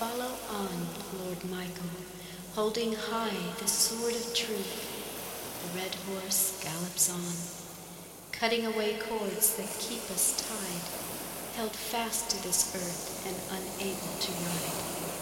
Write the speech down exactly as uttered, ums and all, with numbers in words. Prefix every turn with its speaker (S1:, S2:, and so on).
S1: Follow on, Lord Michael, holding high the sword of truth. The red horse gallops on, cutting away cords that keep us tied, held fast to this earth and unable to ride.